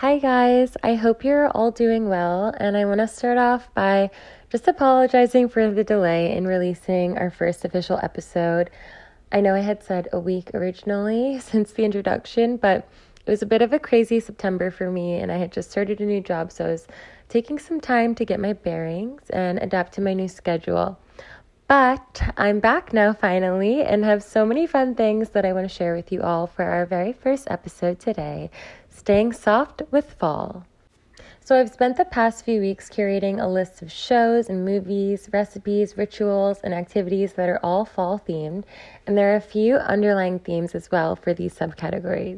Hi, guys. I hope you're all doing well, and I want to start off by just apologizing for the delay in releasing our first official episode. I know I had said a week originally since the introduction, but it was a bit of a crazy September for me, and I had just started a new job, so I was taking some time to get my bearings and adapt to my new schedule. But I'm back now finally and have so many fun things that I want to share with you all for our very first episode today, Staying Soft with Fall. So I've spent the past few weeks curating a list of shows and movies, recipes, rituals, and activities that are all fall themed, and there are a few underlying themes as well for these subcategories.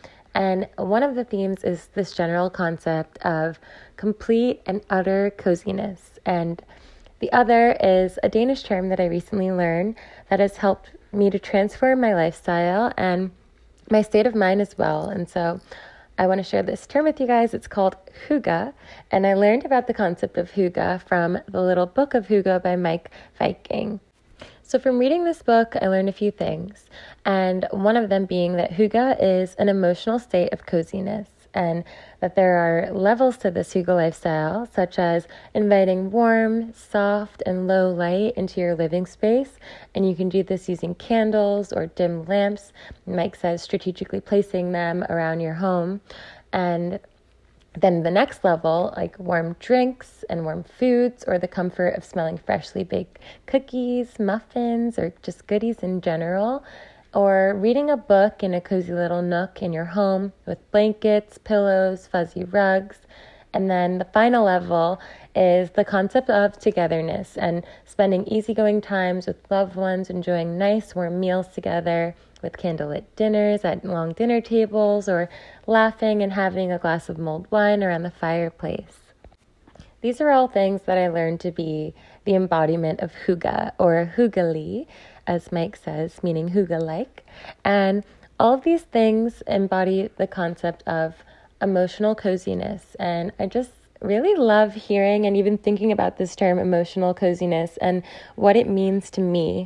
And one of the themes is this general concept of complete and utter coziness, and the other is a Danish term that I recently learned that has helped me to transform my lifestyle and my state of mind as well. And so I want to share this term with you guys. It's called hygge, and I learned about the concept of hygge from the little book of Hygge by Mike Viking. So from reading this book, I learned a few things, and one of them being that hygge is an emotional state of coziness, and that there are levels to this hygge lifestyle, such as inviting warm, soft, and low light into your living space, and you can do this using candles or dim lamps. Mike says strategically placing them around your home, and then the next level, like warm drinks and warm foods, or the comfort of smelling freshly baked cookies, muffins, or just goodies in general, or reading a book in a cozy little nook in your home with blankets, pillows, fuzzy rugs. And then the final level is the concept of togetherness and spending easygoing times with loved ones, enjoying nice warm meals together with candlelit dinners at long dinner tables, or laughing and having a glass of mulled wine around the fireplace. These are all things that I learned to be the embodiment of hygge, or hyggelig, as Mike says, meaning hygge-like. And all of these things embody the concept of emotional coziness. And I just really love hearing and even thinking about this term, emotional coziness, and what it means to me.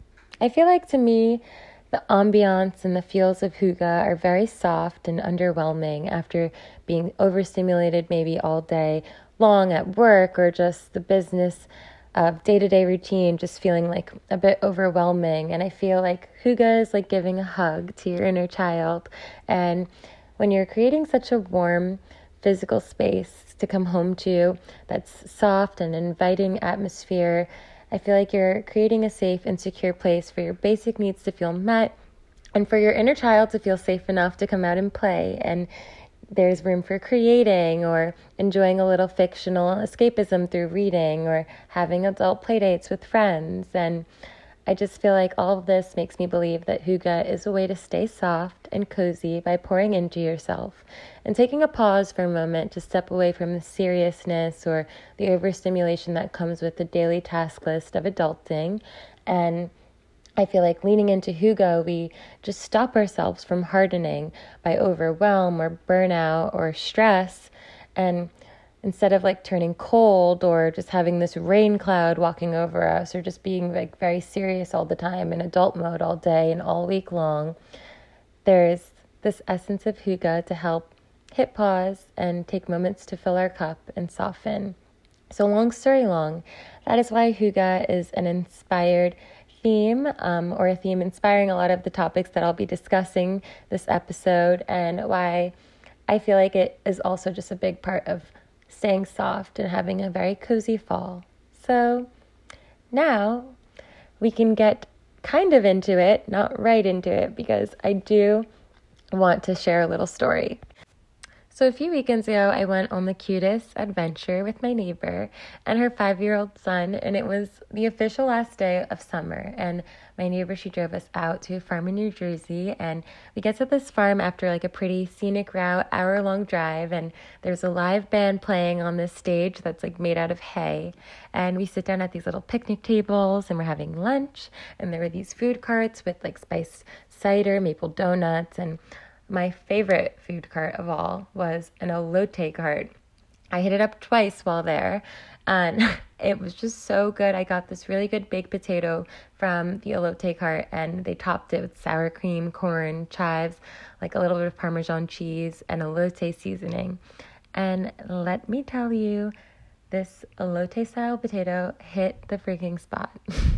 I feel like to me, the ambiance and the feels of hygge are very soft and underwhelming after being overstimulated maybe all day long at work, or just the business of day-to-day routine just feeling like a bit overwhelming. And I feel like hygge is like giving a hug to your inner child. And when you're creating such a warm physical space to come home to that's soft and inviting atmosphere, I feel like you're creating a safe and secure place for your basic needs to feel met and for your inner child to feel safe enough to come out and play. And there's room for creating or enjoying a little fictional escapism through reading or having adult playdates with friends. And I just feel like all of this makes me believe that hygge is a way to stay soft and cozy by pouring into yourself and taking a pause for a moment to step away from the seriousness or the overstimulation that comes with the daily task list of adulting. And I feel like leaning into hygge, we just stop ourselves from hardening by overwhelm or burnout or stress. And instead of like turning cold or just having this rain cloud walking over us or just being like very serious all the time in adult mode all day and all week long, there's this essence of hygge to help hit pause and take moments to fill our cup and soften. So long story long, that is why hygge is an inspired theme, or a theme inspiring a lot of the topics that I'll be discussing this episode, and why I feel like it is also just a big part of staying soft and having a very cozy fall. So now we can get kind of into it, not right into it, because I do want to share a little story. So a few weekends ago, I went on the cutest adventure with my neighbor and her 5-year-old son, and it was the official last day of summer. And my neighbor, she drove us out to a farm in New Jersey, and we get to this farm after like a pretty scenic route, hour-long drive, and there's a live band playing on this stage that's like made out of hay. And we sit down at these little picnic tables, and we're having lunch, and there were these food carts with like spiced cider, maple donuts, and my favorite food cart of all was an elote cart. I hit it up twice while there, and it was just so good. I got this really good baked potato from the elote cart, and they topped it with sour cream, corn, chives, like a little bit of Parmesan cheese, and elote seasoning. And let me tell you, this elote style potato hit the freaking spot.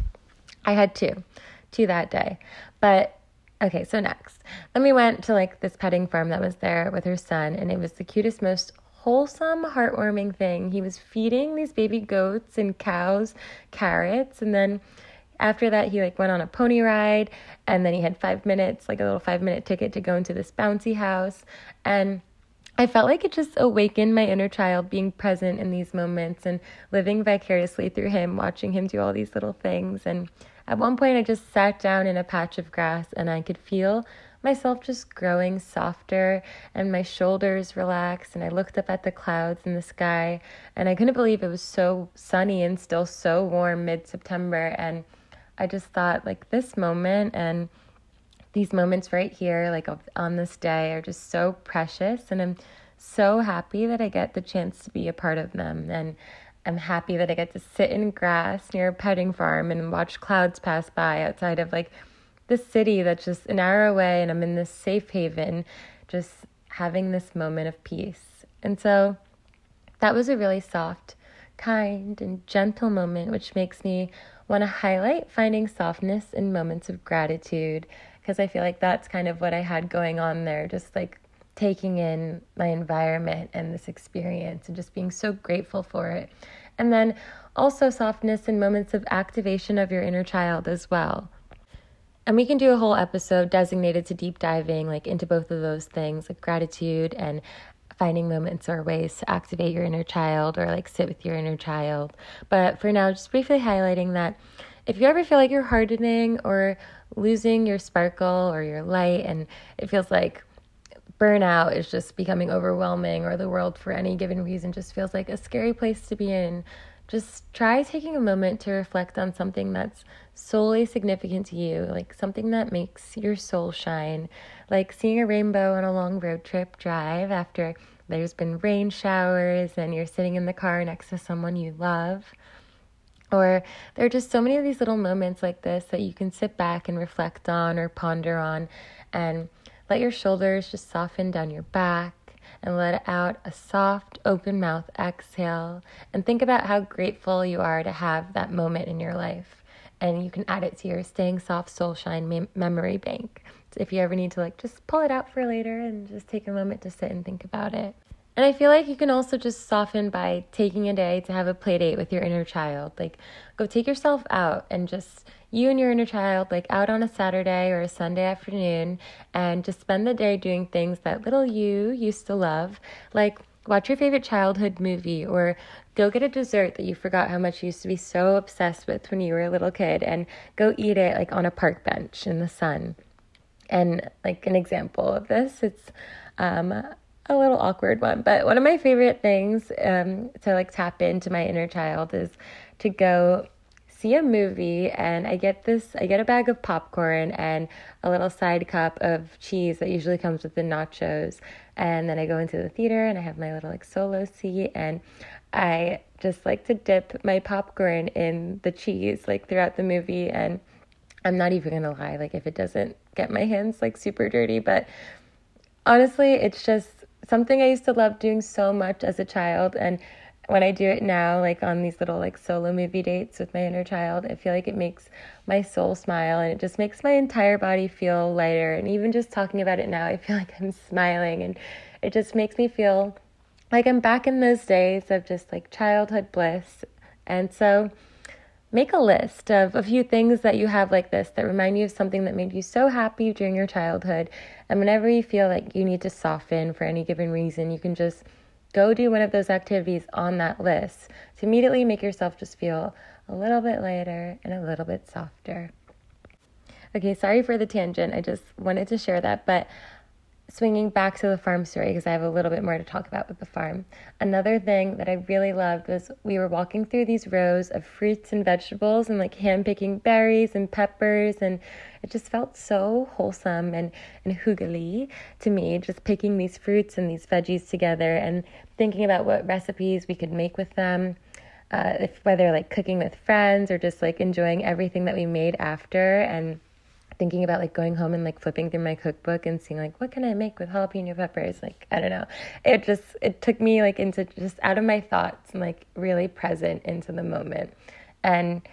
I had two that day. But okay, so next. Then we went to like this petting farm that was there with her son, and it was the cutest, most wholesome, heartwarming thing. He was feeding these baby goats and cows carrots, and then after that he like went on a pony ride, and then he had 5 minutes, like a little 5 minute ticket to go into this bouncy house. And I felt like it just awakened my inner child being present in these moments and living vicariously through him, watching him do all these little things. And at one point, I just sat down in a patch of grass and I could feel myself just growing softer and my shoulders relaxed. And I looked up at the clouds in the sky and I couldn't believe it was so sunny and still so warm mid-September. And I just thought, like, this moment and these moments right here, like on this day, are just so precious, and I'm so happy that I get the chance to be a part of them. And I'm happy that I get to sit in grass near a petting farm and watch clouds pass by outside of like this city that's just an hour away, and I'm in this safe haven, just having this moment of peace. And so that was a really soft, kind, and gentle moment, which makes me want to highlight finding softness in moments of gratitude, because I feel like that's kind of what I had going on there, just like taking in my environment and this experience and just being so grateful for it. And then also softness in moments of activation of your inner child as well. And we can do a whole episode designated to deep diving like into both of those things, like gratitude and finding moments or ways to activate your inner child or like sit with your inner child. But for now, just briefly highlighting that if you ever feel like you're hardening or losing your sparkle or your light, and it feels like burnout is just becoming overwhelming, or the world for any given reason just feels like a scary place to be in, just try taking a moment to reflect on something that's solely significant to you, like something that makes your soul shine, like seeing a rainbow on a long road trip drive after there's been rain showers and you're sitting in the car next to someone you love. Or there are just so many of these little moments like this that you can sit back and reflect on or ponder on, and let your shoulders just soften down your back and let out a soft, open mouth exhale, and think about how grateful you are to have that moment in your life. And you can add it to your Staying Soft Soul Shine memory bank. So if you ever need to like just pull it out for later and just take a moment to sit and think about it. And I feel like you can also just soften by taking a day to have a play date with your inner child. Like, go take yourself out and just you and your inner child, like out on a Saturday or a Sunday afternoon, and just spend the day doing things that little you used to love. Like, watch your favorite childhood movie, or go get a dessert that you forgot how much you used to be so obsessed with when you were a little kid, and go eat it like on a park bench in the sun. And like an example of this, it's a little awkward one, but one of my favorite things to like tap into my inner child is to go see a movie, and I get a bag of popcorn and a little side cup of cheese that usually comes with the nachos, and then I go into the theater and I have my little like solo seat, and I just like to dip my popcorn in the cheese like throughout the movie. And I'm not even gonna lie, like if it doesn't get my hands like super dirty, but honestly, it's just something I used to love doing so much as a child. And when I do it now, like on these little like solo movie dates with my inner child, I feel like it makes my soul smile, and it just makes my entire body feel lighter. And even just talking about it now, I feel like I'm smiling, and it just makes me feel like I'm back in those days of just like childhood bliss. And so make a list of a few things that you have like this that remind you of something that made you so happy during your childhood. And whenever you feel like you need to soften for any given reason, you can just go do one of those activities on that list to immediately make yourself just feel a little bit lighter and a little bit softer. Okay, sorry for the tangent. I just wanted to share that. But swinging back to the farm story, because I have a little bit more to talk about with the farm. Another thing that I really loved was we were walking through these rows of fruits and vegetables and like hand picking berries and peppers, and it just felt so wholesome and hygge to me, just picking these fruits and these veggies together and thinking about what recipes we could make with them. If whether like cooking with friends or just like enjoying everything that we made after, and thinking about like going home and like flipping through my cookbook and seeing like what can I make with jalapeno peppers. Like, I don't know, it took me like into just out of my thoughts and like really present into the moment. And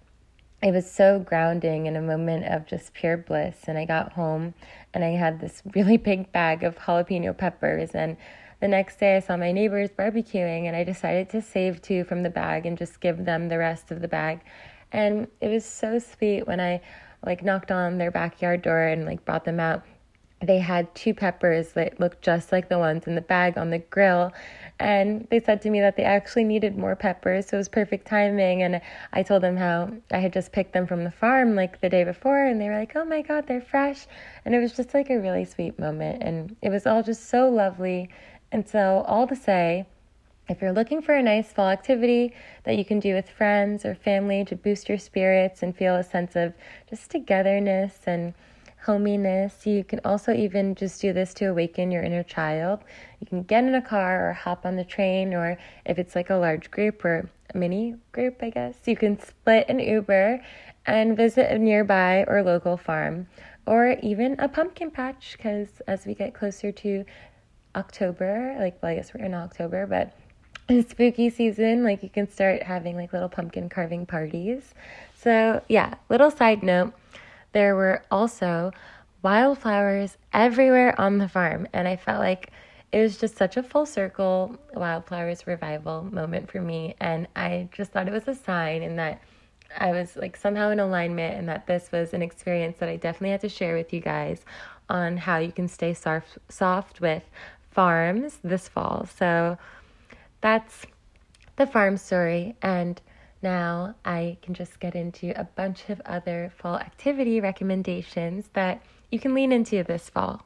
it was so grounding in a moment of just pure bliss. And I got home and I had this really big bag of jalapeno peppers, and the next day I saw my neighbors barbecuing, and I decided to save 2 from the bag and just give them the rest of the bag. And it was so sweet when I like knocked on their backyard door and like brought them out. They had 2 peppers that looked just like the ones in the bag on the grill. And they said to me that they actually needed more peppers, so it was perfect timing. And I told them how I had just picked them from the farm like the day before, and they were like, oh my God, they're fresh. And it was just like a really sweet moment. And it was all just so lovely. And so, all to say, if you're looking for a nice fall activity that you can do with friends or family to boost your spirits and feel a sense of just togetherness and hominess, you can also even just do this to awaken your inner child. You can get in a car or hop on the train, or if it's like a large group or a mini group, I guess, you can split an Uber and visit a nearby or local farm, or even a pumpkin patch, because as we get closer to October, like, well, I guess we're in October, but in spooky season, like, you can start having like little pumpkin carving parties. So yeah, little side note, there were also wildflowers everywhere on the farm, and I felt like it was just such a full circle wildflowers revival moment for me. And I just thought it was a sign, and that I was like somehow in alignment, and that this was an experience that I definitely had to share with you guys on how you can stay soft with farms this fall. So that's the farm story. And now I can just get into a bunch of other fall activity recommendations that you can lean into this fall.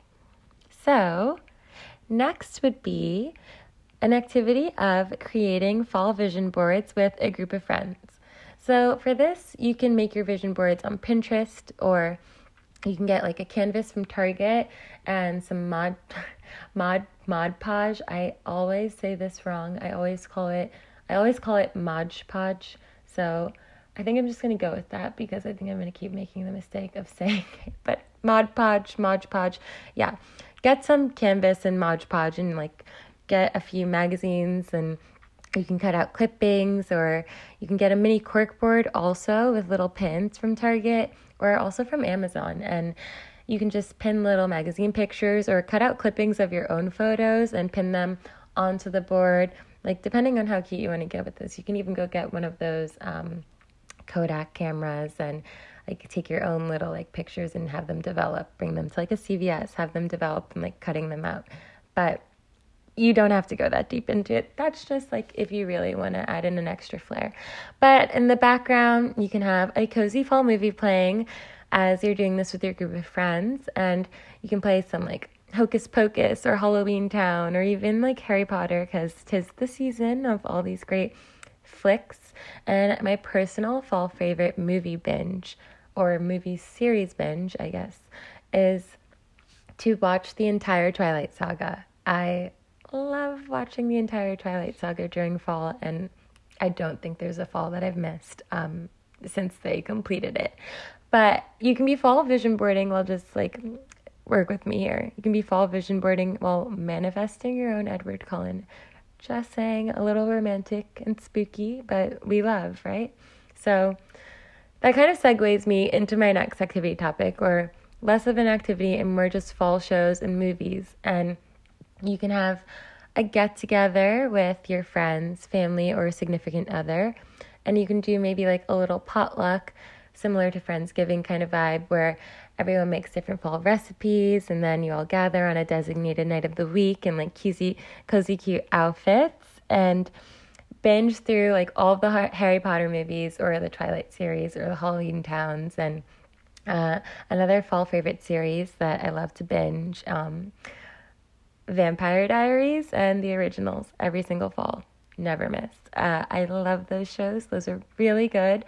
So next would be an activity of creating fall vision boards with a group of friends. So for this, you can make your vision boards on Pinterest, or you can get like a canvas from Target and some Mod Podge. I always say this wrong. I always call it Mod Podge. So I think I'm just going to go with that, because I think I'm going to keep making the mistake of saying it. But Mod Podge. Yeah. Get some canvas and Mod Podge, and like get a few magazines, and you can cut out clippings, or you can get a mini cork board also with little pins from Target, or also from Amazon. And you can just pin little magazine pictures or cut out clippings of your own photos and pin them onto the board. Like, depending on how cute you want to get with this, you can even go get one of those Kodak cameras and like take your own little like pictures and have them develop, bring them to like a CVS, have them develop, and like cutting them out. But you don't have to go that deep into it. That's just like if you really want to add in an extra flair. But in the background, you can have a cozy fall movie playing as you're doing this with your group of friends, and you can play some like Hocus Pocus or Halloween Town, or even like Harry Potter, because 'tis the season of all these great flicks. And my personal fall favorite movie binge, or movie series binge, I guess, is to watch the entire Twilight Saga. I love watching the entire Twilight Saga during fall, and I don't think there's a fall that I've missed since they completed it. But you can be fall vision boarding while just like work with me here. You can be fall vision boarding while manifesting your own Edward Cullen. Just saying, a little romantic and spooky, but we love, right? So that kind of segues me into my next activity topic, or less of an activity and more just fall shows and movies. And you can have a get-together with your friends, family, or a significant other, and you can do maybe like a little potluck, similar to Friendsgiving kind of vibe, where everyone makes different fall recipes, and then you all gather on a designated night of the week in like cozy, cute outfits, and binge through like all of the Harry Potter movies, or the Twilight series, or the Halloween Towns. And another fall favorite series that I love to binge Vampire Diaries and the originals every single fall. Never miss. I love those shows. Those are really good.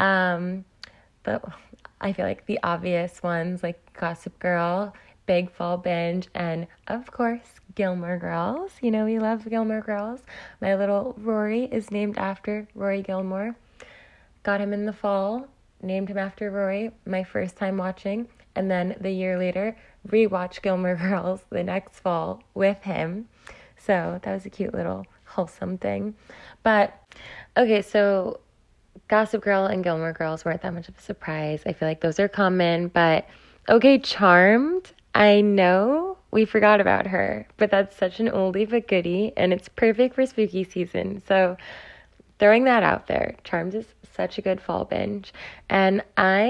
But I feel like the obvious ones like Gossip Girl, Big Fall Binge, and of course, Gilmore Girls. You know, we love Gilmore Girls. My little Rory is named after Rory Gilmore. Got him in the fall, named him after Rory, my first time watching, and then the year later, rewatched Gilmore Girls the next fall with him. So that was a cute little wholesome thing. But okay, so Gossip Girl and Gilmore Girls weren't that much of a surprise. I feel like those are common, but okay, Charmed, I know we forgot about her, but that's such an oldie but goodie, and it's perfect for spooky season. So throwing that out there, Charmed is such a good fall binge, and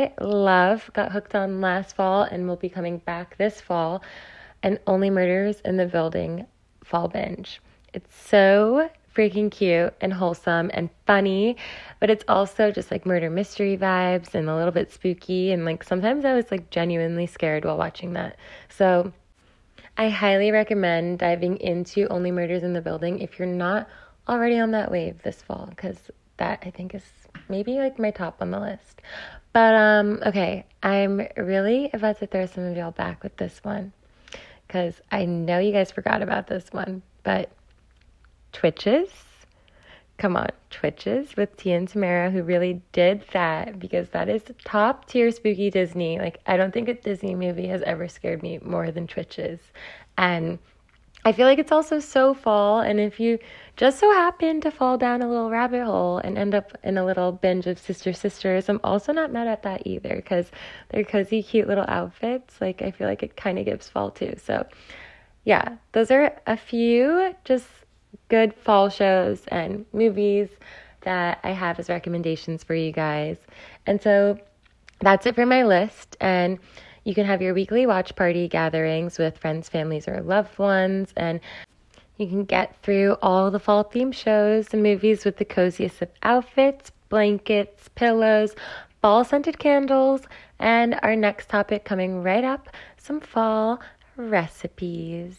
got hooked on last fall and will be coming back this fall, and Only Murders in the Building fall binge. It's so freaking cute and wholesome and funny, but it's also just like murder mystery vibes and a little bit spooky, and like sometimes I was like genuinely scared while watching that. So I highly recommend diving into Only Murders in the Building if you're not already on that wave this fall, because that I think is maybe like my top on the list. But okay, I'm really about to throw some of y'all back with this one, because I know you guys forgot about this one, but Twitches. Come on, Twitches with Tia and Tamara, who really did that, because that is top tier spooky Disney. Like, I don't think a Disney movie has ever scared me more than Twitches. And I feel like it's also so fall, and if you just so happen to fall down a little rabbit hole and end up in a little binge of Sister Sisters, I'm also not mad at that either, because they're cozy, cute little outfits. Like, I feel like it kind of gives fall too. So yeah, those are a few just good fall shows and movies that I have as recommendations for you guys. And so that's it for my list. And you can have your weekly watch party gatherings with friends, families, or loved ones. And you can get through all the fall themed shows and movies with the coziest of outfits, blankets, pillows, fall scented candles, and our next topic coming right up, some fall recipes.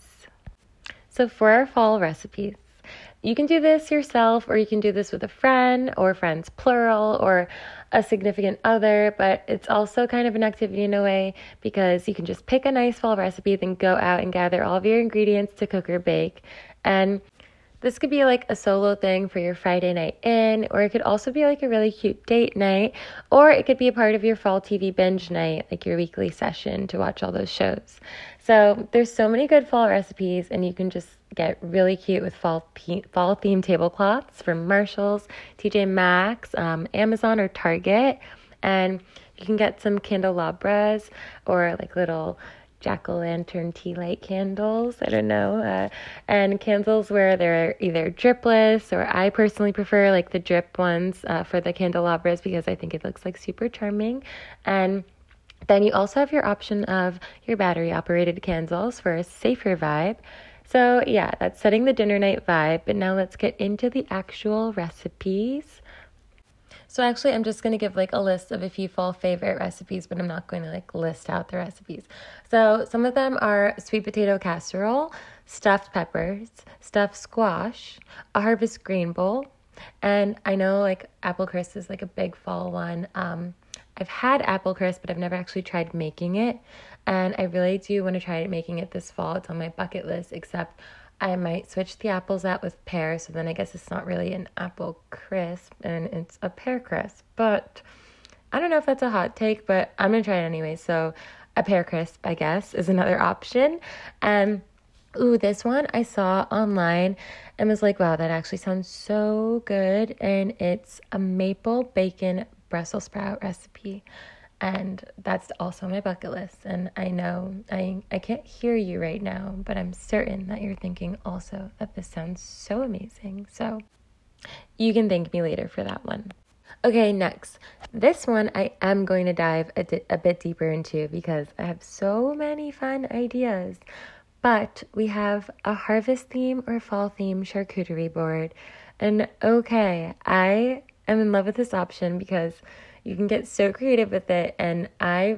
So for our fall recipes, you can do this yourself, or you can do this with a friend or friends plural or a significant other, but it's also kind of an activity in a way, because you can just pick a nice fall recipe, then go out and gather all of your ingredients to cook or bake. And this could be like a solo thing for your Friday night in, or it could also be like a really cute date night, or it could be a part of your fall TV binge night, like your weekly session to watch all those shows. So there's so many good fall recipes, and you can just get really cute with fall themed tablecloths from Marshalls, TJ Maxx, Amazon, or Target. And you can get some candelabras or like little jack-o'-lantern tea light candles, I don't know, and candles where they're either dripless, or I personally prefer like the drip ones for the candelabras, because I think it looks like super charming. And then you also have your option of your battery operated candles for a safer vibe. So yeah, that's setting the dinner night vibe, but now let's get into the actual recipes. So actually, I'm just going to give like a list of a few fall favorite recipes, but I'm not going to like list out the recipes. So some of them are sweet potato casserole, stuffed peppers, stuffed squash, a harvest green bowl, and I know like apple crisp is like a big fall one. I've had apple crisp, but I've never actually tried making it, and I really do want to try making it this fall. It's on my bucket list, except I might switch the apples out with pears, so then I guess it's not really an apple crisp, and it's a pear crisp. But I don't know if that's a hot take, but I'm going to try it anyway. So a pear crisp, I guess, is another option. And ooh, this one I saw online and was like, wow, that actually sounds so good. And it's a maple bacon Brussels sprout recipe. And that's also my bucket list. And I know I can't hear you right now, but I'm certain that you're thinking also that this sounds so amazing. So you can thank me later for that one. Okay, next. This one I am going to dive a bit deeper into, because I have so many fun ideas. But we have a harvest theme or fall theme charcuterie board. And okay, I am in love with this option because you can get so creative with it, and I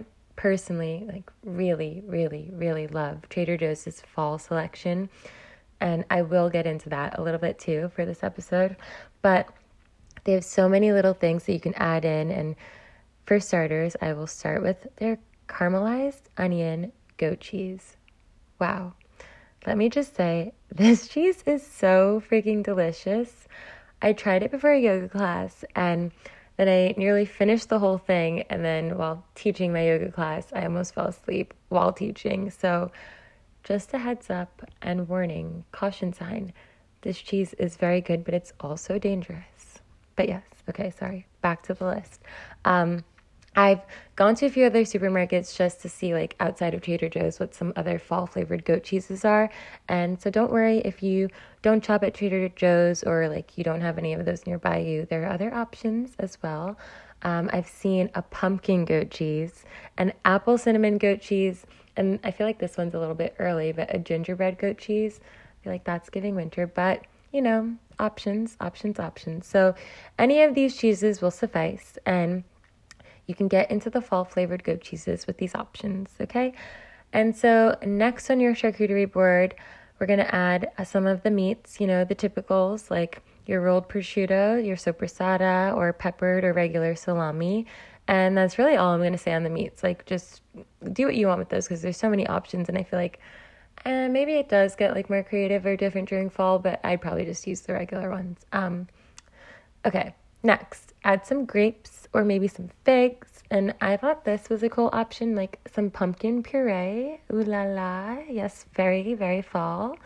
personally like really, really, really love Trader Joe's fall selection. And I will get into that a little bit too for this episode. But they have so many little things that you can add in. And for starters, I will start with their caramelized onion goat cheese. Wow. Let me just say, this cheese is so freaking delicious. I tried it before a yoga class, and then I nearly finished the whole thing. And then while teaching my yoga class, I almost fell asleep while teaching. So just a heads up and warning, caution sign. This cheese is very good, but it's also dangerous. But yes, okay, sorry. Back to the list. I've gone to a few other supermarkets just to see, like, outside of Trader Joe's what some other fall-flavored goat cheeses are. And so don't worry if you don't shop at Trader Joe's or, like, you don't have any of those nearby you. There are other options as well. I've seen a pumpkin goat cheese, an apple cinnamon goat cheese, and I feel like this one's a little bit early, but a gingerbread goat cheese. I feel like that's giving winter, but, you know, options. So any of these cheeses will suffice, and you can get into the fall flavored goat cheeses with these options, okay? And so next on your charcuterie board, we're going to add some of the meats, you know, the typicals like your rolled prosciutto, your soppressata, or peppered or regular salami. And that's really all I'm going to say on the meats. Like, just do what you want with those because there's so many options. And I feel like maybe it does get like more creative or different during fall, but I'd probably just use the regular ones. Okay, next, add some grapes or maybe some figs. And I thought this was a cool option, like some pumpkin puree. Ooh la la. Yes, very, very fall.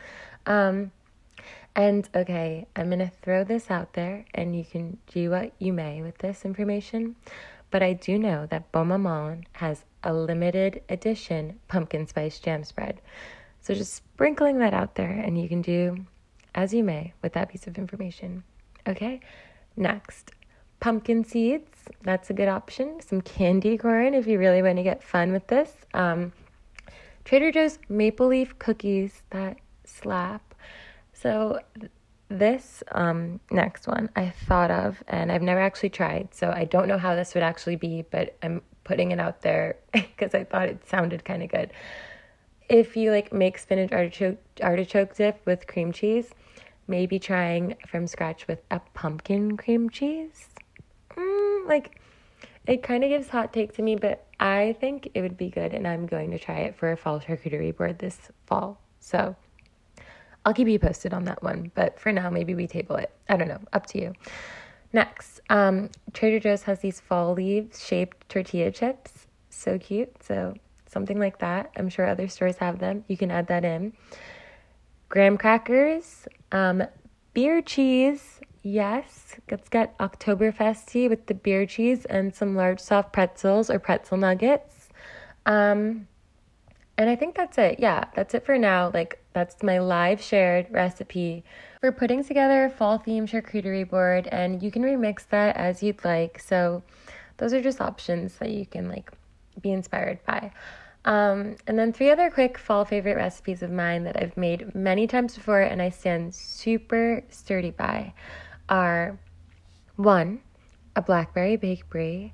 And okay, I'm going to throw this out there and you can do what you may with this information. But I do know that Bon Maman has a limited edition pumpkin spice jam spread. So just sprinkling that out there and you can do as you may with that piece of information. Okay, next, pumpkin seeds. That's a good option. Some candy corn if you really want to get fun with this. Trader Joe's maple leaf cookies that slap. So this next one I thought of, and I've never actually tried, so I don't know how this would actually be, but I'm putting it out there because I thought it sounded kind of good. If you like make spinach artichoke dip with cream cheese, maybe trying from scratch with a pumpkin cream cheese. Like, it kind of gives hot take to me, but I think it would be good, and I'm going to try it for a fall charcuterie board this fall. So I'll keep you posted on that one, but for now, maybe we table it. I don't know, up to you. Next, Trader Joe's has these fall leaves shaped tortilla chips. So cute. So something like that. I'm sure other stores have them. You can add that in. Graham crackers, beer cheese. Yes, let's get Oktoberfesty with the beer cheese and some large soft pretzels or pretzel nuggets. And I think that's it. Yeah, that's it for now. Like, that's my live shared recipe for putting together a fall themed charcuterie board, and you can remix that as you'd like. So those are just options that you can like be inspired by. And then 3 other quick fall favorite recipes of mine that I've made many times before and I stand super sturdy by are 1, a blackberry baked brie,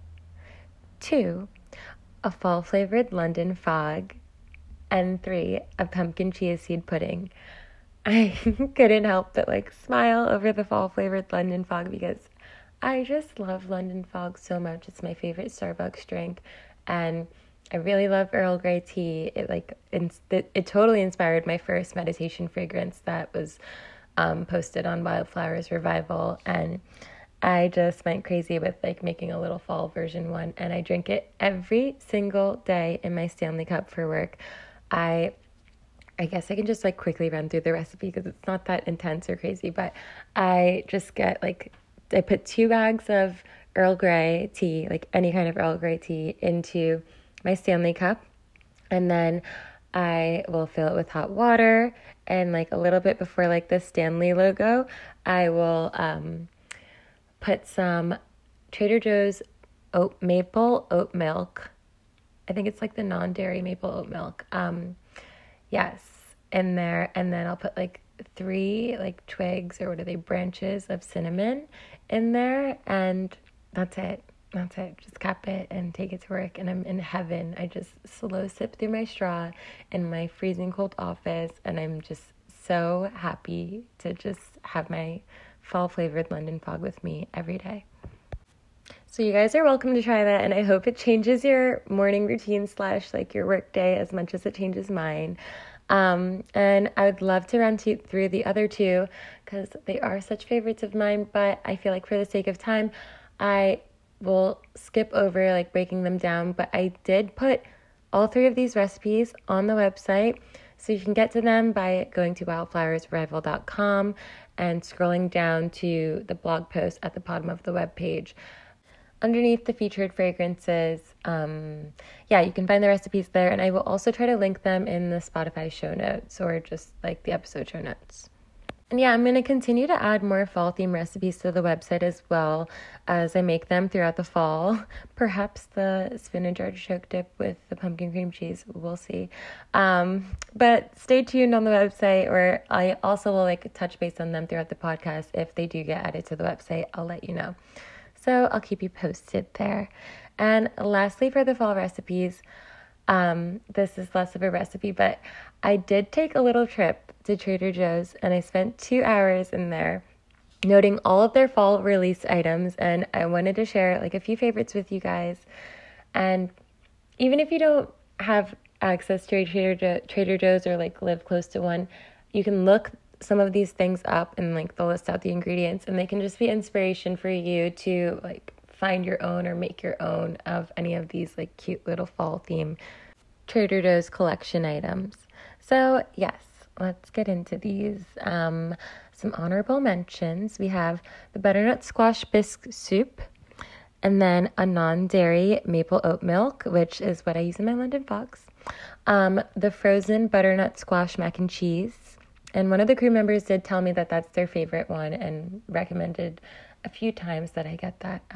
2, a fall flavored London fog, and 3, a pumpkin chia seed pudding. I couldn't help but like smile over the fall flavored London fog because I just love London fog so much. It's my favorite Starbucks drink, and I really love Earl Grey tea. It totally inspired my first meditation fragrance that was posted on Wildflowers Revival, and I just went crazy with like making a little fall version one, and I drink it every single day in my Stanley Cup for work. I guess I can just like quickly run through the recipe because it's not that intense or crazy, but I just get I put 2 bags of Earl Grey tea, like any kind of Earl Grey tea, into my Stanley Cup, and then I will fill it with hot water, and like a little bit before like the Stanley logo, I will put some Trader Joe's maple oat milk. I think it's like the non-dairy maple oat milk. Yes, in there, and then I'll put like 3 like twigs or branches of cinnamon in there, and that's it. that's it. Just cap it and take it to work, and I'm in heaven. I just slow sip through my straw in my freezing cold office, and I'm just so happy to just have my fall flavored London fog with me every day. So you guys are welcome to try that, and I hope it changes your morning routine / like your work day as much as it changes mine. And I would love to run through the other two because they are such favorites of mine, but I feel like for the sake of time, I will skip over like breaking them down. But I did put all 3 of these recipes on the website, so you can get to them by going to wildflowersrevival.com and scrolling down to the blog post at the bottom of the webpage. Underneath the featured fragrances, you can find the recipes there, and I will also try to link them in the Spotify show notes or just like the episode show notes. And I'm going to continue to add more fall theme recipes to the website as well as I make them throughout the fall. Perhaps the spinach artichoke dip with the pumpkin cream cheese, we'll see. But stay tuned on the website, or I also will touch base on them throughout the podcast. If they do get added to the website, I'll let you know. So I'll keep you posted there. And lastly, for the fall recipes, this is less of a recipe, but I did take a little trip to Trader Joe's, and I spent 2 hours in there noting all of their fall release items, and I wanted to share a few favorites with you guys. And even if you don't have access to a Trader Joe's or live close to one, you can look some of these things up and they'll list out the ingredients, and they can just be inspiration for you to find your own or make your own of any of these cute little fall theme Trader Joe's collection items. So yes, let's get into these. Some honorable mentions. We have the butternut squash bisque soup, and then a non-dairy maple oat milk, which is what I use in my London fogs. The frozen butternut squash mac and cheese. And one of the crew members did tell me that that's their favorite one and recommended a few times that I get that.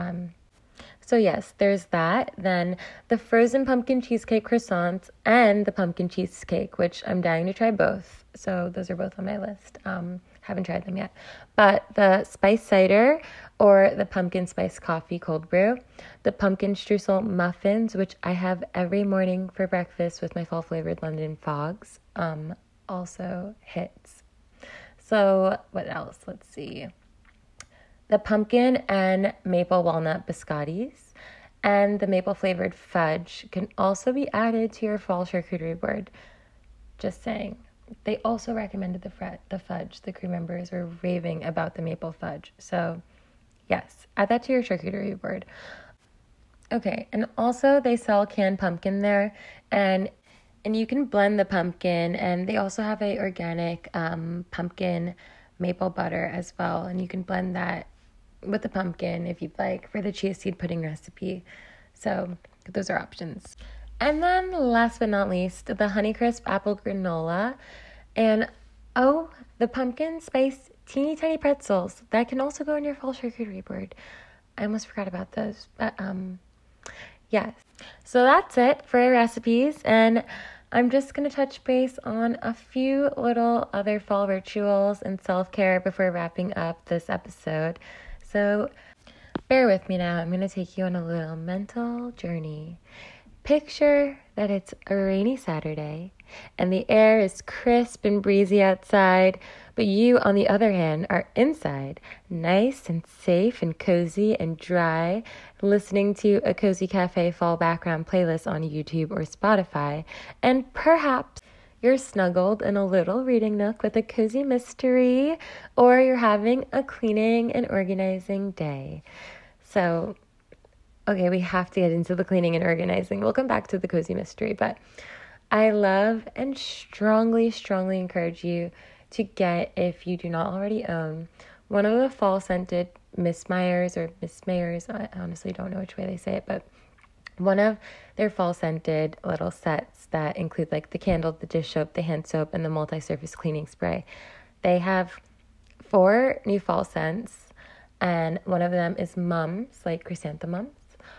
So yes, there's that. Then the frozen pumpkin cheesecake croissants and the pumpkin cheesecake, which I'm dying to try both. So those are both on my list. Haven't tried them yet. But the spice cider or the pumpkin spice coffee cold brew, the pumpkin streusel muffins, which I have every morning for breakfast with my fall flavored London fogs, also hits. So what else? Let's see. The pumpkin and maple walnut biscottis and the maple flavored fudge can also be added to your fall charcuterie board. Just saying. They also recommended the fudge. The crew members were raving about the maple fudge. So yes, add that to your charcuterie board. Okay, and also they sell canned pumpkin there, and you can blend the pumpkin, and they also have a organic pumpkin maple butter as well, and you can blend that with the pumpkin if you'd like for the chia seed pudding recipe. So those are options. And then last but not least, the Honeycrisp apple granola, and the pumpkin spice teeny tiny pretzels that can also go on your fall charcuterie board. I almost forgot about those, but yes. So that's it for our recipes, and I'm just going to touch base on a few little other fall rituals and self-care before wrapping up this episode. So bear with me now. I'm going to take you on a little mental journey. Picture that it's a rainy Saturday and the air is crisp and breezy outside, but you, on the other hand, are inside, nice and safe and cozy and dry, listening to a Cozy Cafe fall background playlist on YouTube or Spotify, and perhaps you're snuggled in a little reading nook with a cozy mystery, or you're having a cleaning and organizing day. So, okay, we have to get into the cleaning and organizing. We'll come back to the cozy mystery, but I love and strongly, strongly encourage you to get, if you do not already own, one of the fall scented Miss Myers or Miss Mayers. I honestly don't know which way they say it, but one of their fall scented little sets that include the candle, the dish soap, the hand soap, and the multi-surface cleaning spray. They have 4 new fall scents, and one of them is mums, like chrysanthemums,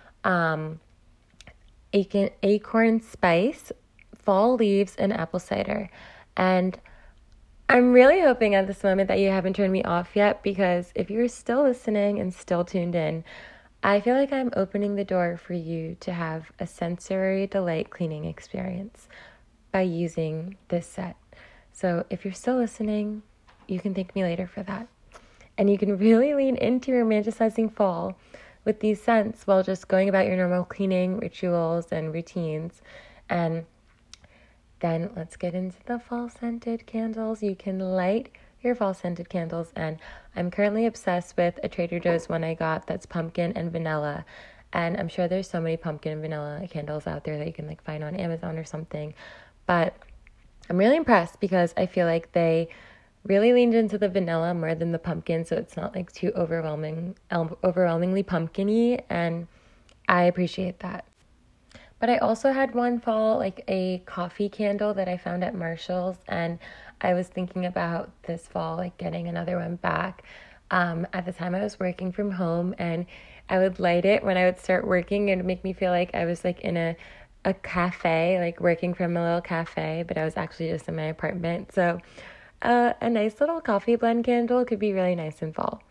acorn spice, fall leaves, and apple cider. And I'm really hoping at this moment that you haven't turned me off yet, because if you're still listening and still tuned in, I feel like I'm opening the door for you to have a sensory delight cleaning experience by using this set. So if you're still listening, you can thank me later for that. And you can really lean into romanticizing fall with these scents while just going about your normal cleaning rituals and routines. And then let's get into the fall scented candles. You can light your fall scented candles, and I'm currently obsessed with a Trader Joe's one I got that's pumpkin and vanilla. And I'm sure there's so many pumpkin and vanilla candles out there that you can find on Amazon or something. But I'm really impressed because I feel like they really leaned into the vanilla more than the pumpkin, so it's not too overwhelmingly pumpkin-y, and I appreciate that. But I also had one fall, a coffee candle that I found at Marshall's, and I was thinking about this fall, getting another one back. At the time I was working from home, and I would light it when I would start working, and it would make me feel like I was in a cafe, working from a little cafe, but I was actually just in my apartment. So a nice little coffee blend candle could be really nice in fall.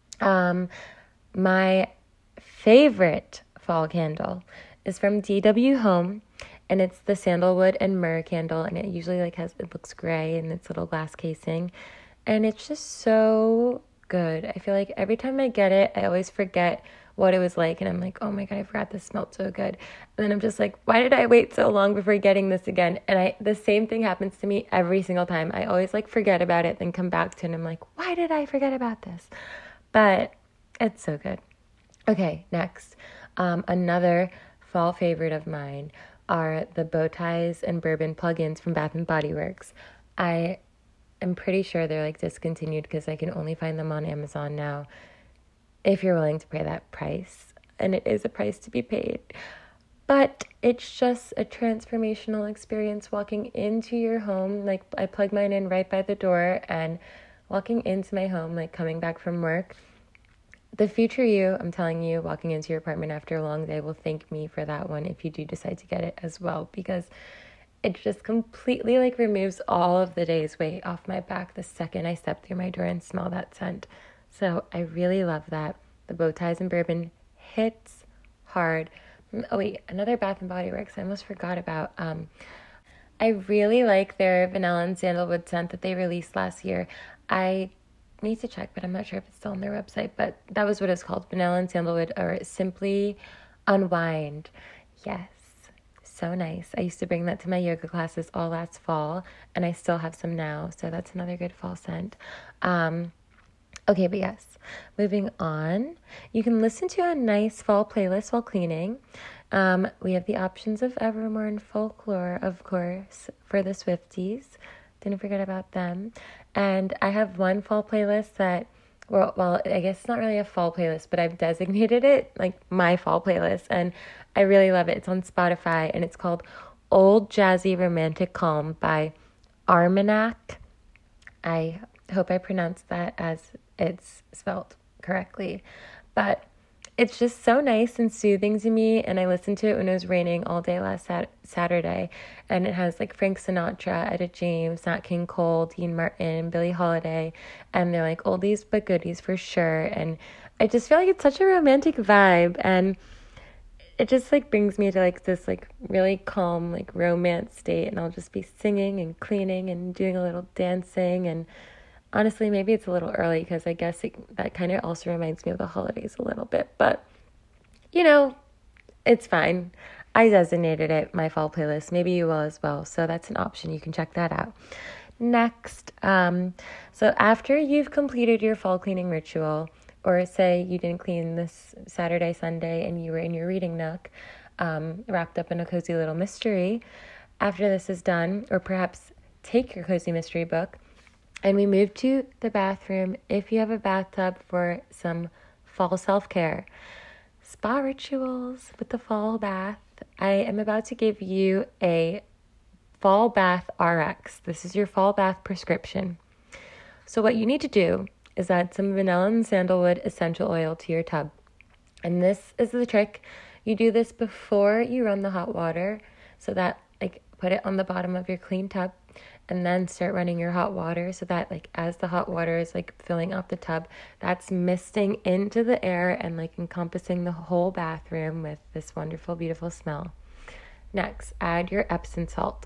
My favorite fall candle is from DW Home, and it's the sandalwood and myrrh candle, and it usually it looks gray in its little glass casing, and it's just so good. I feel like every time I get it, I always forget what it was like, and I'm like, oh my God, I forgot this smelled so good. And then I'm just like, why did I wait so long before getting this again? And the same thing happens to me every single time. I always forget about it, then come back to it, and I'm like, why did I forget about this? But it's so good. Okay, next, another fall favorite of mine are the bow ties and bourbon plugins from Bath and Body Works. I am pretty sure they're discontinued because I can only find them on Amazon now. If you're willing to pay that price, and it is a price to be paid. But it's just a transformational experience walking into your home. I plug mine in right by the door, and walking into my home, coming back from work, the future you, I'm telling you, walking into your apartment after a long day will thank me for that one if you do decide to get it as well, because it just completely removes all of the day's weight off my back the second I step through my door and smell that scent. So I really love that. The bow ties and bourbon hits hard. Oh wait, another Bath and Body Works I almost forgot about. I really like their vanilla and sandalwood scent that they released last year. I need to check, but I'm not sure if it's still on their website, but that was what it's called, vanilla and sandalwood, or Simply Unwind. Yes, so nice. I used to bring that to my yoga classes all last fall, and I still have some now, so that's another good fall scent. Okay, but yes, moving on. You can listen to a nice fall playlist while cleaning. We have the options of Evermore and Folklore, of course, for the Swifties. Didn't forget about them. And I have one fall playlist that, well, I guess it's not really a fall playlist, but I've designated it my fall playlist, and I really love it. It's on Spotify, and it's called Old Jazzy Romantic Calm by Armanac. I hope I pronounced that as it's spelled correctly, but it's just so nice and soothing to me, and I listened to it when it was raining all day last Saturday, and it has Frank Sinatra, Etta James, Nat King Cole, Dean Martin, Billie Holiday, and they're oldies but goodies for sure, and I just feel it's such a romantic vibe, and it just brings me to this really calm romance state, and I'll just be singing and cleaning and doing a little dancing. And honestly, maybe it's a little early because I guess that kind of also reminds me of the holidays a little bit. But, it's fine. I designated it my fall playlist. Maybe you will as well. So that's an option. You can check that out. Next, so after you've completed your fall cleaning ritual, or say you didn't clean this Saturday, Sunday, and you were in your reading nook, wrapped up in a cozy little mystery, after this is done, or perhaps take your cozy mystery book, and we move to the bathroom if you have a bathtub for some fall self-care. Spa rituals with the fall bath. I am about to give you a fall bath RX. This is your fall bath prescription. So what you need to do is add some vanilla and sandalwood essential oil to your tub. And this is the trick. You do this before you run the hot water, so that put it on the bottom of your clean tub, and then start running your hot water so that like as the hot water is like filling up the tub, that's misting into the air and like encompassing the whole bathroom with this wonderful, beautiful smell. Next, add your Epsom salt.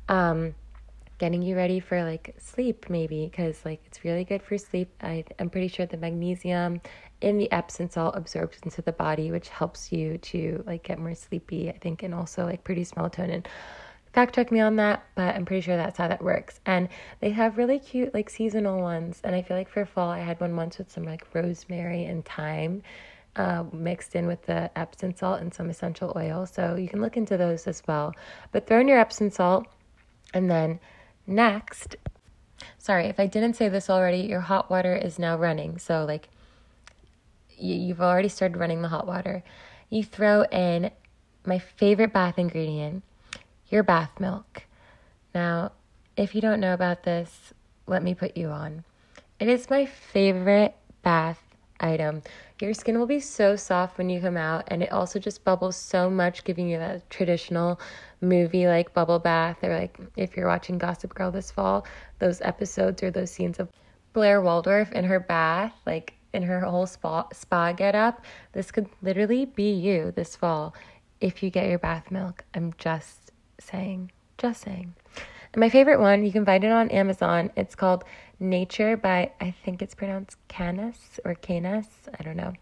Getting you ready for like sleep maybe, because like it's really good for sleep. I'm pretty sure the magnesium in the Epsom salt absorbs into the body, which helps you to like get more sleepy, I think, and also like produce melatonin. Fact check me on that, but I'm pretty sure that's how that works. And they have really cute like seasonal ones, and I feel like for fall I had one once with some like rosemary and thyme mixed in with the Epsom salt and some essential oil, so you can look into those as well. But throw in your Epsom salt, and then next, sorry if I didn't say this already, your hot water is now running. So like you've already started running the hot water. You throw in my favorite bath ingredient, your bath milk. Now, if you don't know about this, let me put you on. It is my favorite bath item. Your skin will be so soft when you come out, and it also just bubbles so much, giving you that traditional movie like bubble bath, or like if you're watching Gossip Girl this fall, those episodes or those scenes of Blair Waldorf in her bath, like in her whole spa get up. This could literally be you this fall if you get your bath milk. I'm just saying. And my favorite one, you can find it on Amazon. It's called Nature by, I think it's pronounced Canis or Canis, I don't know,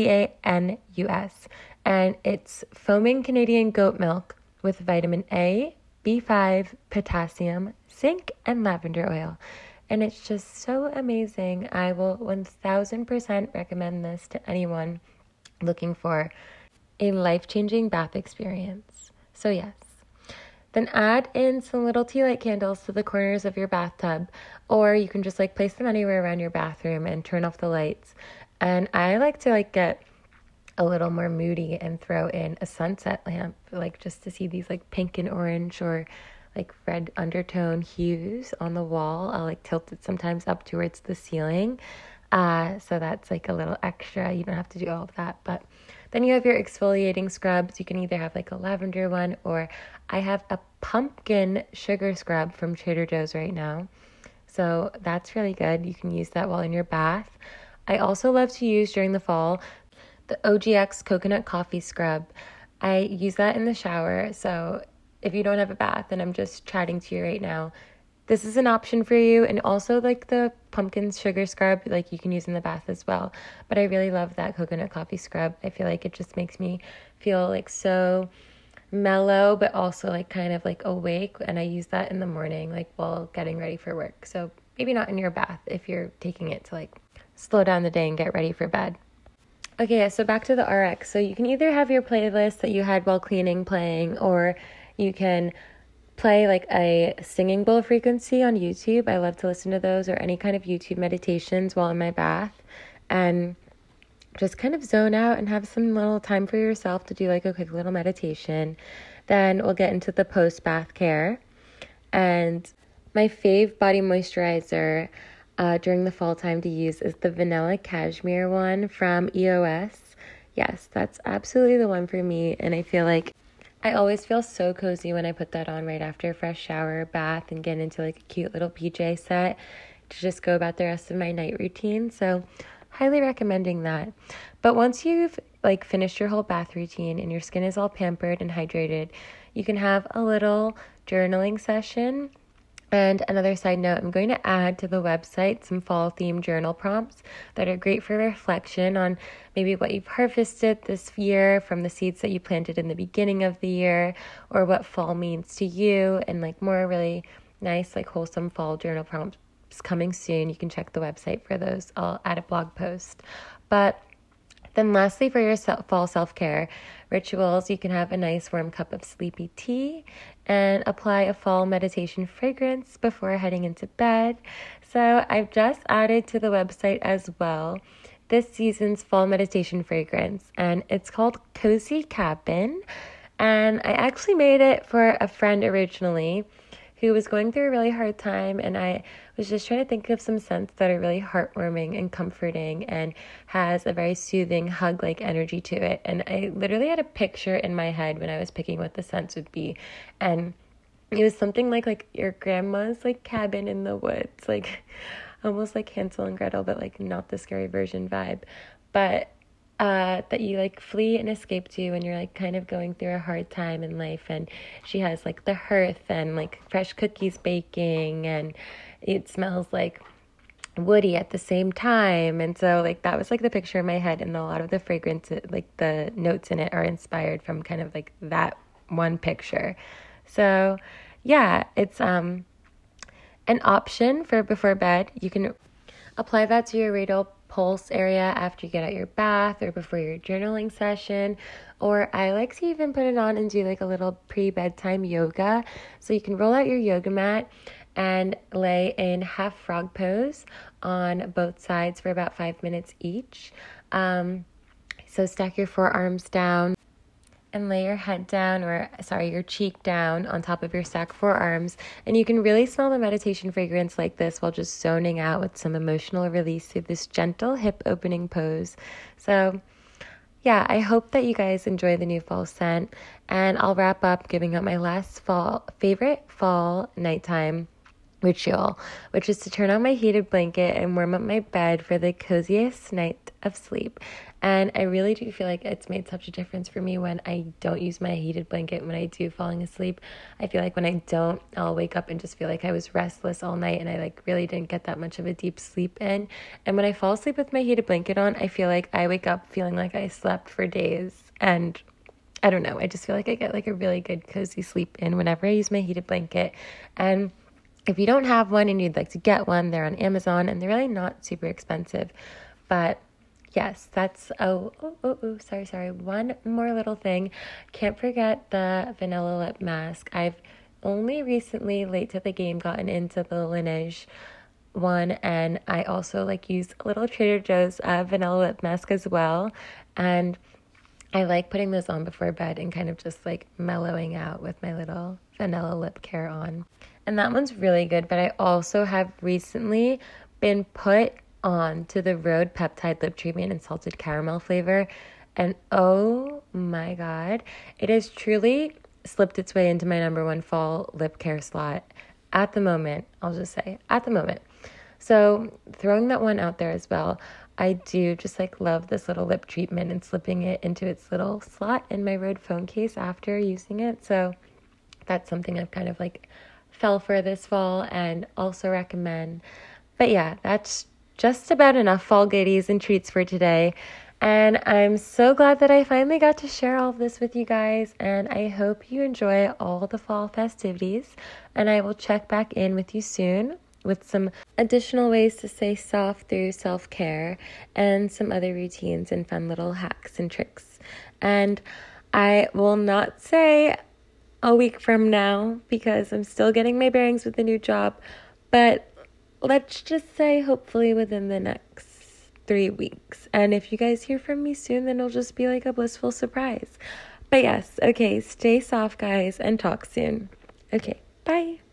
Canus. And it's foaming Canadian goat milk with vitamin A, B5, potassium, zinc, and lavender oil. And it's just so amazing. I will 1000% recommend this to anyone looking for a life-changing bath experience. So yes. Then add in some little tea light candles to the corners of your bathtub, or you can just like place them anywhere around your bathroom and turn off the lights. And I like to like get a little more moody and throw in a sunset lamp, like just to see these like pink and orange or like red undertone hues on the wall. I'll like tilt it sometimes up towards the ceiling. So that's like a little extra. You don't have to do all of that, but then you have your exfoliating scrubs. You can either have like a lavender one, or I have a pumpkin sugar scrub from Trader Joe's right now. So that's really good. You can use that while in your bath. I also love to use during the fall the OGX coconut coffee scrub. I use that in the shower. So if you don't have a bath and I'm just chatting to you right now, this is an option for you. And also like the pumpkin sugar scrub, like you can use in the bath as well. But I really love that coconut coffee scrub. I feel like it just makes me feel like so mellow, but also like kind of like awake. And I use that in the morning, like while getting ready for work. So maybe not in your bath if you're taking it to like slow down the day and get ready for bed. Okay, so back to the RX. So you can either have your playlist that you had while cleaning playing, or you can play like a singing bowl frequency on YouTube. I love to listen to those, or any kind of YouTube meditations while in my bath, and just kind of zone out and have some little time for yourself to do like a quick little meditation. Then we'll get into the post-bath care. And my fave body moisturizer during the fall time to use is the Vanilla Cashmere one from EOS. Yes, that's absolutely the one for me, and I feel like I always feel so cozy when I put that on right after a fresh shower, bath, and get into like a cute little PJ set to just go about the rest of my night routine. So highly recommending that. But once you've like finished your whole bath routine and your skin is all pampered and hydrated, you can have a little journaling session. And another side note, I'm going to add to the website some fall themed journal prompts that are great for reflection on maybe what you've harvested this year from the seeds that you planted in the beginning of the year, or what fall means to you, and like more really nice, like wholesome fall journal prompts coming soon. You can check the website for those. I'll add a blog post. But then lastly, for your fall self-care rituals, you can have a nice warm cup of sleepy tea and apply a fall meditation fragrance before heading into bed. So I've just added to the website as well this season's fall meditation fragrance, and it's called Cozy Cabin. And I actually made it for a friend originally who was going through a really hard time, and I was just trying to think of some scents that are really heartwarming and comforting and has a very soothing hug-like energy to it. And I literally had a picture in my head when I was picking what the scents would be. And It was something like your grandma's like cabin in the woods, like almost like Hansel and Gretel, but like not the scary version vibe. But that you like flee and escape to when you're like kind of going through a hard time in life. And she has like the hearth and like fresh cookies baking, and it smells like woody at the same time. And so like that was like the picture in my head, and a lot of the fragrance, like the notes in it, are inspired from kind of like that one picture. So yeah, it's an option for before bed. You can apply that to your radial pulse area after you get out your bath or before your journaling session. Or I like to even put it on and do like a little pre-bedtime yoga. So you can roll out your yoga mat and lay in half frog pose on both sides for about 5 minutes each. So stack your forearms down and lay your head down, your cheek down on top of your stacked forearms. And you can really smell the meditation fragrance like this while just zoning out with some emotional release through this gentle hip opening pose. So yeah, I hope that you guys enjoy the new fall scent. And I'll wrap up giving up my last favorite fall nighttime ritual, which is to turn on my heated blanket and warm up my bed for the coziest night of sleep. And I really do feel like it's made such a difference for me when I don't use my heated blanket when I do falling asleep. I feel like when I don't, I'll wake up and just feel like I was restless all night and I like really didn't get that much of a deep sleep in. And when I fall asleep with my heated blanket on, I feel like I wake up feeling like I slept for days. And I don't know, I just feel like I get like a really good cozy sleep in whenever I use my heated blanket. And if you don't have one and you'd like to get one, they're on Amazon and they're really not super expensive. But yes, that's, sorry. One more little thing. Can't forget the vanilla lip mask. I've only recently, late to the game, gotten into the Laneige one, and I also like use a little Trader Joe's vanilla lip mask as well. And I like putting those on before bed and kind of just like mellowing out with my little vanilla lip care on. And that one's really good, but I also have recently been put on to the Rhode Peptide Lip Treatment in salted caramel flavor. And oh my God, it has truly slipped its way into my number one fall lip care slot at the moment. I'll just say at the moment. So throwing that one out there as well. I do just like love this little lip treatment and slipping it into its little slot in my Rhode phone case after using it. So that's something I've kind of like fell for this fall and also recommend. But yeah, that's just about enough fall goodies and treats for today. And I'm so glad that I finally got to share all of this with you guys. And I hope you enjoy all the fall festivities. And I will check back in with you soon with some additional ways to stay soft through self-care and some other routines and fun little hacks and tricks. And I will not say a week from now because I'm still getting my bearings with the new job, but let's just say hopefully within the next 3 weeks. And if you guys hear from me soon, then it'll just be like a blissful surprise. But yes, okay, stay soft, guys, and talk soon. Okay, bye.